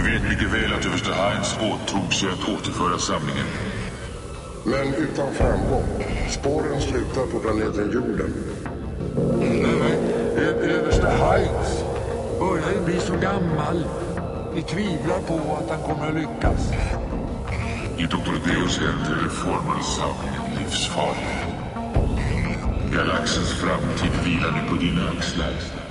Du vet mycket väl att överste Heinz åtog sig att återföra samlingen. Men utan framgång. Spåren slutar på planeten jorden. Nej, överste Heinz börjar ju bli så gammal. Vi tvivlar på att han kommer att lyckas. I Dr. Deus händer är formelsamlingen livsfarlig. Galaxens framtid vilar nu på dina axlar.